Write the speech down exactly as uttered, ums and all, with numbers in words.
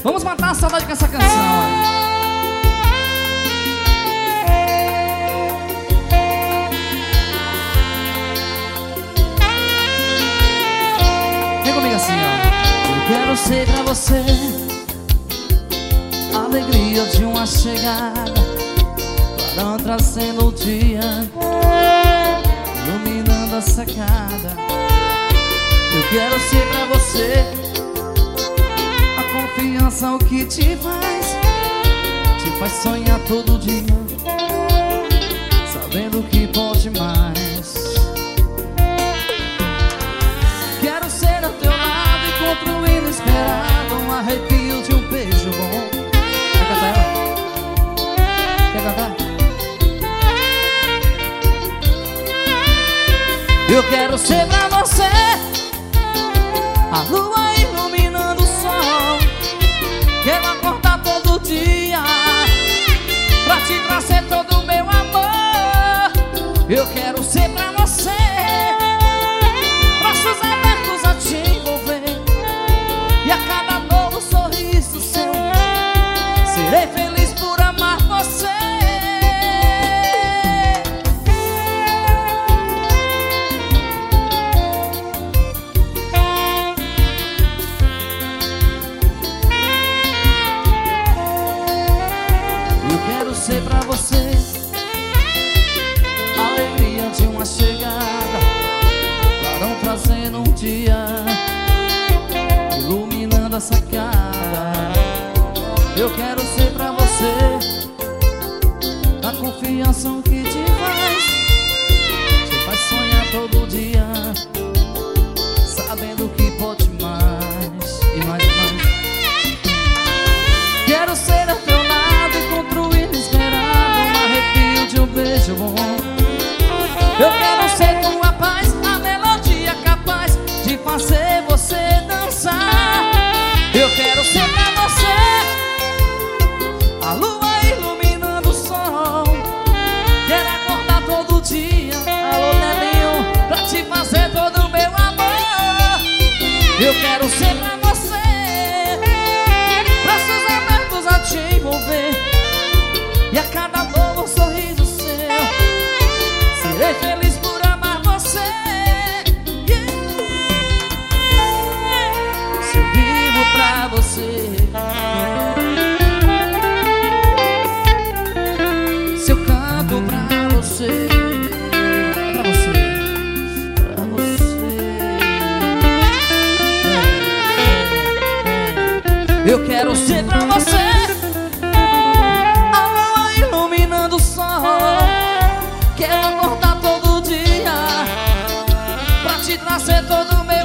Vamos matar a saudade com essa canção, ó. Assim, ó. Eu quero ser pra você a alegria de uma chegada, clarão trazendo o dia, iluminando a sacada. Eu quero ser pra você a confiança, o que te faz, te faz sonhar todo dia, sabendo que pode mais. Quero ser ao teu lado, encontro inesperado, um arrepio de um beijo bom. Quer cantar ela? Quer cantar? Eu quero ser pra você a lua iluminando o sol. Quero acordar todo dia pra te trazer todo o meu amor. Eu quero ser pra você braços abertos a te envolver, e a cada novo sorriso seu serei feliz por amar você. Eu quero ser pra você a alegria de uma chegada, clarão trazendo um dia, iluminando a sacada. Eu quero ser pra você a confiança, o que te faz, te faz sonhar todo dia, sabendo que pode mais e mais e mais. Quero ser ao teu lado, encontro inesperado, um arrepio de um beijo bom. Eu quero ser tua paz, a melodia capaz de fazer você dançar. Eu quero ser pra você a lua iluminando o sol. Quero acordar todo dia, alô Nelinho, pra te fazer todo o meu amor. Eu quero ser pra você braços abertos a te envolver, e a cada novo sorriso seu serei feliz por amar você. Yeah. Se eu vivo pra você, se eu canto pra você, pra você, pra você, eu quero ser pra você a lua iluminando o sol. Quero acordar todo dia pra te trazer todo o meu